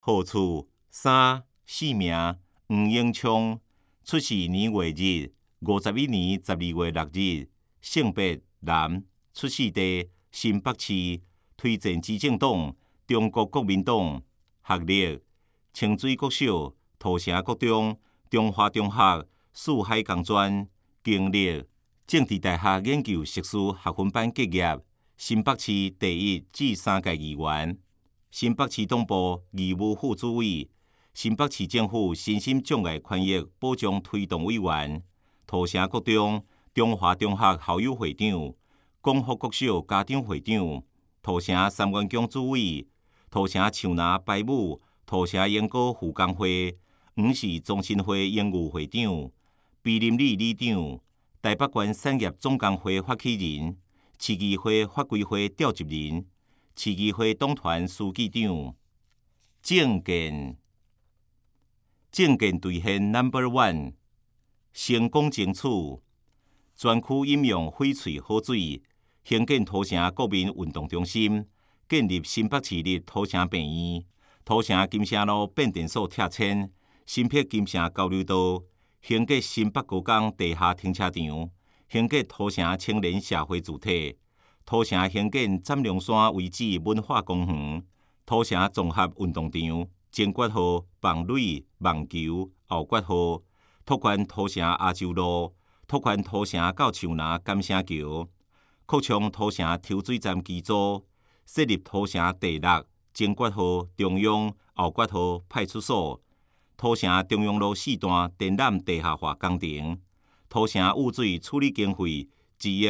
号次3、姓名黄英昌，出世年月日51年12月6日，性别男，出世地新北市，推荐执政党中国国民党，学历清水国小、土城国中、中华中学、四海工专，经历政治大学研究硕士学分班结业，新北市第1至3届议员，新北市党部义务副主委，新北市政府身心障碍权益保障推动委员，土城国中、中华中学校友会长，广福国小家长会长，土城三元宫主委，土城树林排舞，土城研歌妇工会，黄氏中心会英语会长，庇林里里长，台北县产业总工会发起人，市议会法规会召集人，市议会党团书记长。政见兑现 No.1， 成功争取专区饮用翡翠好水，兴建土城国民运动中心，建立新北市立土城病院，土城金城路变电所拆迁，新辟金城交流道，兴建新北高工地下停车场，兴建土城青年社会主体，土城兴建斩龙山遗址文化公园，土城综合运动场，前决号、棒垒、网球、后决号，拓宽土城亚洲路，拓宽土城到树林感声桥，扩充土城抽水站基础，设立土城第6、前决号、中央、后决号派出所，土城中央路4段电缆地下化工程，土城污水处理经费1亿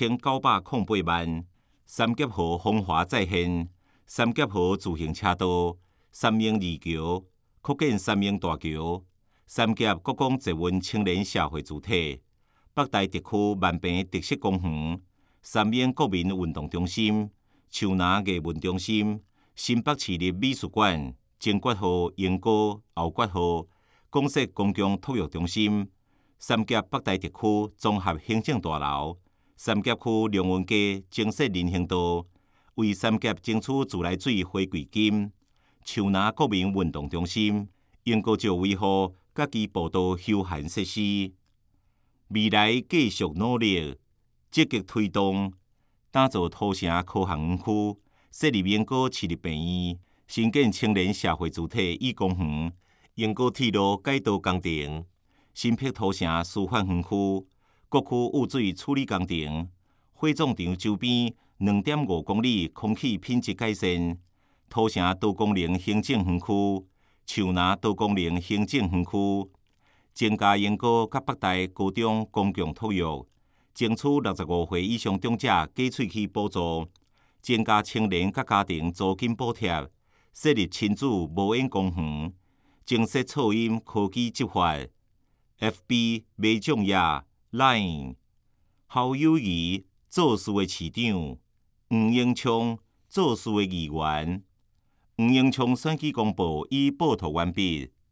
6908万，三结号风华再现，三结号自行车道，三明二桥，扩建三明大桥，三峡国光捷运青年社会主体，北台特区万平特色公园，三明国民运动中心，树林艺文中心，新北市立美术馆，前决号英歌，后决号公设公共托育中心，三峡北台特区综合行政大楼，三峡区龙文街增设人行道，为三峡争取自来水回馈金，树林国民运动中心，应该就维护家己步道休闲设施。未来继续努力，积极推动，打造土城科学园区，设立英歌市立病院，新建青年社会主体与公园，英歌铁路改道工程，新辟土城司法园区，各区污水处理工程，火葬场周边2.5公里空气品质改善，土城多功能行政园区，树林多功能行政园区，增加英歌甲北台高中公共托育，争取65岁以上长者假喙齿补助，增加青年甲家庭租金补贴，设立亲子无烟公园，增设噪音科技执法。FB 卖酱业 Line 好友谊做事的市长黄英昌做事的议员。黄英昌选举公报已报读完毕。